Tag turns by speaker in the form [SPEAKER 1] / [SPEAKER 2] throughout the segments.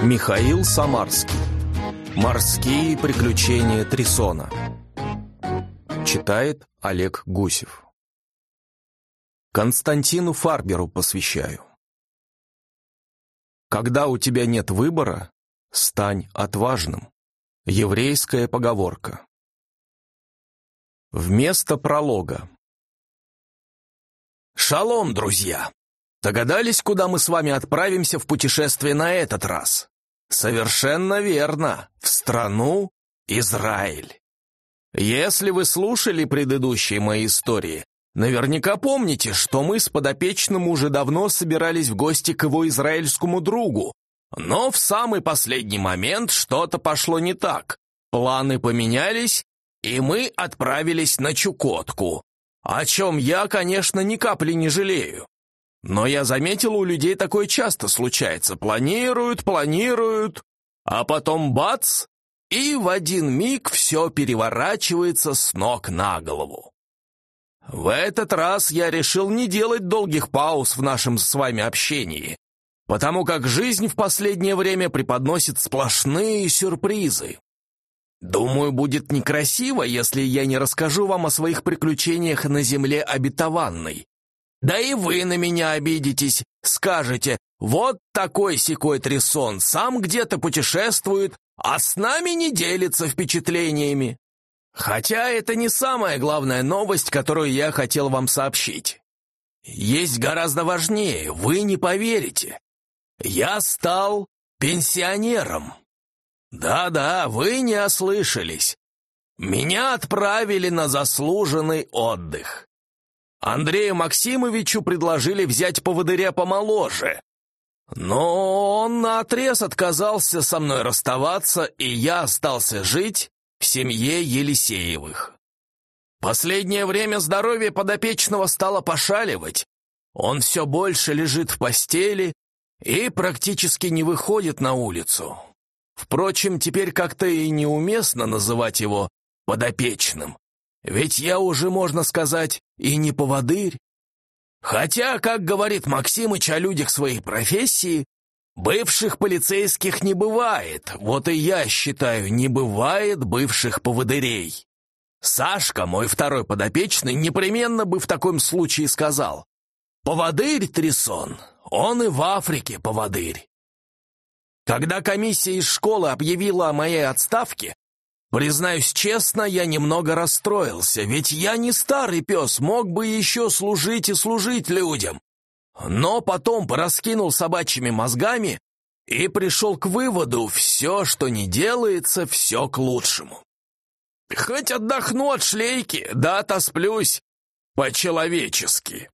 [SPEAKER 1] Михаил Самарский. Морские приключения Трисона. Читает Олег Гусев. Константину Фарберу посвящаю. Когда у тебя нет выбора, стань отважным. Еврейская поговорка. Вместо пролога. Шалом, друзья! Догадались, куда мы с вами отправимся в путешествие на этот раз? Совершенно верно, в страну Израиль. Если вы слушали предыдущие мои истории, наверняка помните, что мы с подопечным уже давно собирались в гости к его израильскому другу, но в самый последний момент что-то пошло не так. Планы поменялись, и мы отправились на Чукотку, о чем я, конечно, ни капли не жалею. Но я заметил, у людей такое часто случается. Планируют, а потом бац, и в один миг все переворачивается с ног на голову. В этот раз я решил не делать долгих пауз в нашем с вами общении, потому как жизнь в последнее время преподносит сплошные сюрпризы. Думаю, будет некрасиво, если я не расскажу вам о своих приключениях на земле обетованной. Да и вы на меня обидитесь, скажете: вот такой-сякой Трисон сам где-то путешествует, а с нами не делится впечатлениями. Хотя это не самая главная новость, которую я хотел вам сообщить. Есть гораздо важнее, вы не поверите. Я стал пенсионером. Да-да, вы не ослышались. Меня отправили на заслуженный отдых. Андрею Максимовичу предложили взять поводыря помоложе, но он наотрез отказался со мной расставаться, и я остался жить в семье Елисеевых. Последнее время здоровье подопечного стало пошаливать, он все больше лежит в постели и практически не выходит на улицу. Впрочем, теперь как-то и неуместно называть его подопечным. Ведь я уже, можно сказать, и не поводырь. Хотя, как говорит Максимыч о людях своей профессии, бывших полицейских не бывает. Вот и я считаю, не бывает бывших поводырей. Сашка, мой второй подопечный, непременно бы в таком случае сказал: поводырь Трисон, он и в Африке поводырь. Когда комиссия из школы объявила о моей отставке, признаюсь честно, я немного расстроился, ведь я не старый пес, мог бы еще служить и служить людям. Но потом пораскинул собачьими мозгами и пришел к выводу: все, что не делается, все к лучшему. Хоть отдохну от шлейки, да отосплюсь по-человечески.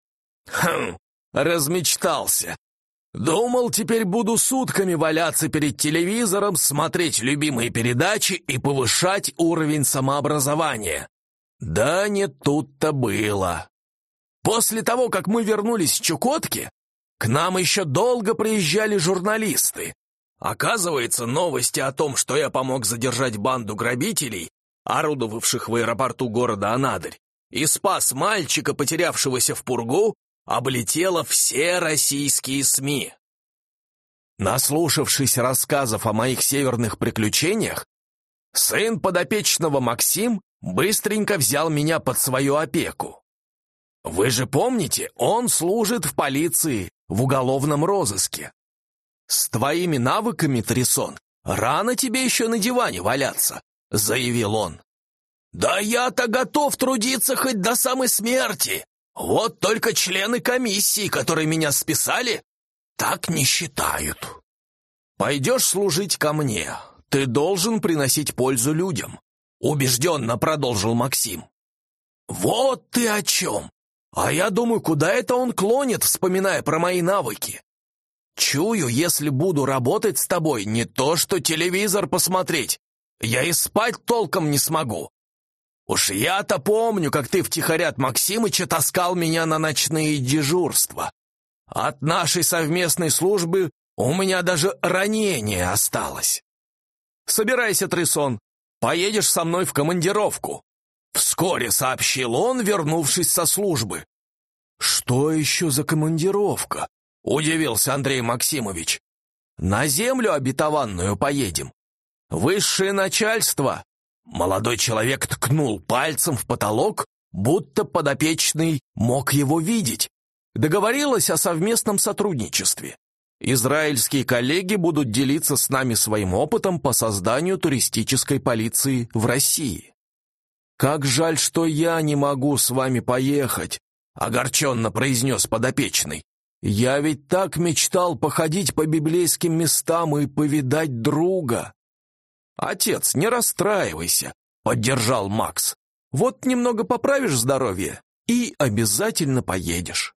[SPEAKER 1] Размечтался. Думал, теперь буду сутками валяться перед телевизором, смотреть любимые передачи и повышать уровень самообразования. Да не тут-то было. После того, как мы вернулись с Чукотки, к нам еще долго приезжали журналисты. Оказывается, новости о том, что я помог задержать банду грабителей, орудовавших в аэропорту города Анадырь, и спас мальчика, потерявшегося в пургу, облетело все российские СМИ. Наслушавшись рассказов о моих северных приключениях, сын подопечного Максим быстренько взял меня под свою опеку. Вы же помните, он служит в полиции, в уголовном розыске. С твоими навыками, Трисон, рано тебе еще на диване валяться, заявил он. Да я-то готов трудиться хоть до самой смерти. Вот только члены комиссии, которые меня списали, так не считают. Пойдешь служить ко мне, ты должен приносить пользу людям, убежденно продолжил Максим. Вот ты о чем. А я думаю, куда это он клонит, вспоминая про мои навыки. Чую, если буду работать с тобой, не то что телевизор посмотреть, я и спать толком не смогу. Уж я-то помню, как ты втихаря от Максимыча таскал меня на ночные дежурства. От нашей совместной службы у меня даже ранение осталось. Собирайся, Трисон, поедешь со мной в командировку. Вскоре сообщил он, вернувшись со службы. Что еще за командировка? Удивился Андрей Максимович. На землю обетованную поедем. Высшее начальство. Молодой человек ткнул пальцем в потолок, будто подопечный мог его видеть. Договорилась о совместном сотрудничестве. Израильские коллеги будут делиться с нами своим опытом по созданию туристической полиции в России. «Как жаль, что я не могу с вами поехать», — огорченно произнес подопечный. «Я ведь так мечтал походить по библейским местам и повидать друга». «Отец, не расстраивайся», — поддержал Макс. «Вот немного поправишь здоровье и обязательно поедешь».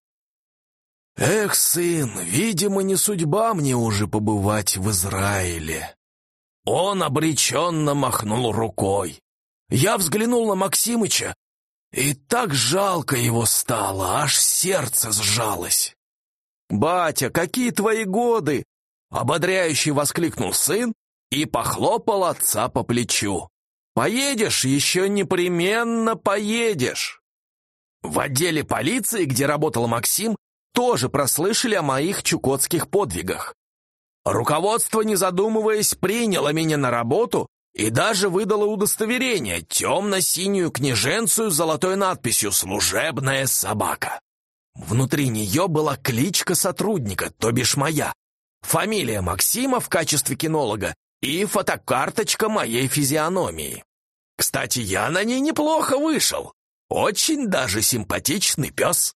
[SPEAKER 1] «Эх, сын, видимо, не судьба мне уже побывать в Израиле». Он обреченно махнул рукой. Я взглянул на Максимыча, и так жалко его стало, аж сердце сжалось. «Батя, какие твои годы!» — ободряюще воскликнул сын и похлопал отца по плечу. «Поедешь, еще непременно поедешь!» В отделе полиции, где работал Максим, тоже прослышали о моих чукотских подвигах. Руководство, не задумываясь, приняло меня на работу и даже выдало удостоверение, темно-синюю книженцию с золотой надписью «Служебная собака». Внутри нее была кличка сотрудника, то бишь моя, фамилия Максима в качестве кинолога и фотокарточка моей физиономии. Кстати, я на ней неплохо вышел. Очень даже симпатичный пес.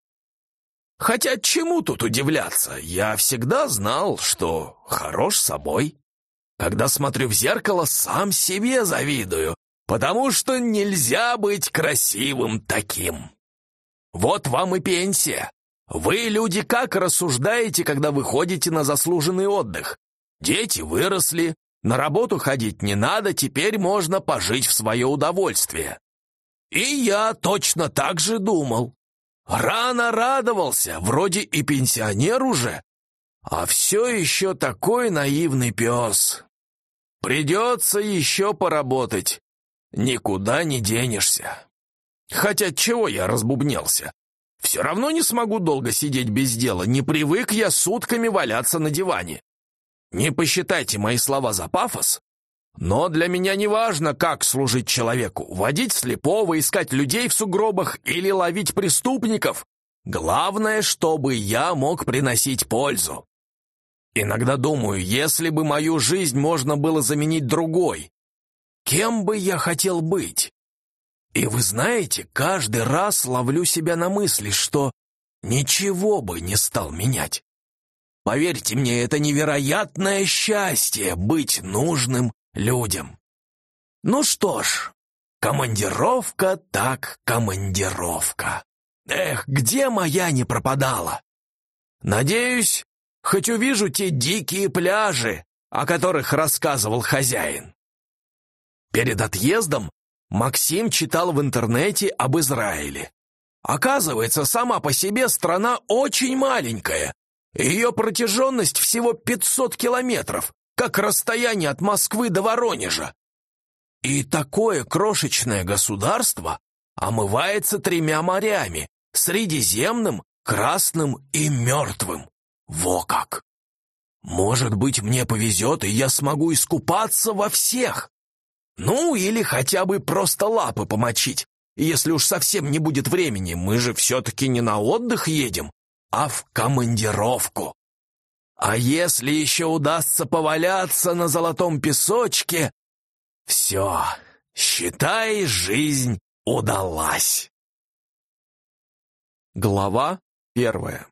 [SPEAKER 1] Хотя чему тут удивляться, я всегда знал, что хорош собой. Когда смотрю в зеркало, сам себе завидую, потому что нельзя быть красивым таким. Вот вам и пенсия. Вы, люди, как рассуждаете, когда выходите на заслуженный отдых? Дети выросли, на работу ходить не надо, теперь можно пожить в свое удовольствие. И я точно так же думал. Рано радовался, вроде и пенсионер уже, а все еще такой наивный пес. Придется еще поработать, никуда не денешься. Хотя чего я разбубнелся? Все равно не смогу долго сидеть без дела, не привык я сутками валяться на диване. Не посчитайте мои слова за пафос, но для меня не важно, как служить человеку, водить слепого, искать людей в сугробах или ловить преступников. Главное, чтобы я мог приносить пользу. Иногда думаю, если бы мою жизнь можно было заменить другой, кем бы я хотел быть? И вы знаете, каждый раз ловлю себя на мысли, что ничего бы не стал менять. Поверьте мне, это невероятное счастье быть нужным людям. Ну что ж, командировка так командировка. Эх, где моя не пропадала? Надеюсь, хоть увижу те дикие пляжи, о которых рассказывал хозяин. Перед отъездом Максим читал в интернете об Израиле. Оказывается, сама по себе страна очень маленькая. Ее протяженность всего 500 километров, как расстояние от Москвы до Воронежа. И такое крошечное государство омывается 3 морями – Средиземным, Красным и Мертвым. Во как! Может быть, мне повезет, и я смогу искупаться во всех. Ну, или хотя бы просто лапы помочить, если уж совсем не будет времени, мы же все-таки не на отдых едем, а в командировку. А если еще удастся поваляться на золотом песочке, все, считай, жизнь удалась. Глава 1.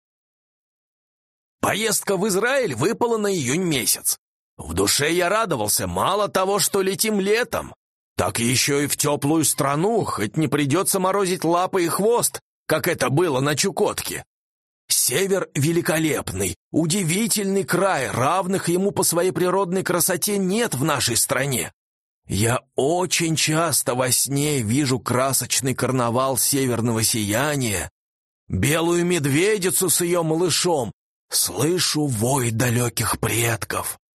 [SPEAKER 1] Поездка в Израиль выпала на июнь месяц. В душе я радовался, мало того, что летим летом, так еще и в теплую страну, хоть не придется морозить лапы и хвост, как это было на Чукотке. Север великолепный, удивительный край, равных ему по своей природной красоте нет в нашей стране. Я очень часто во сне вижу красочный карнавал северного сияния, белую медведицу с ее малышом, слышу вой далеких предков.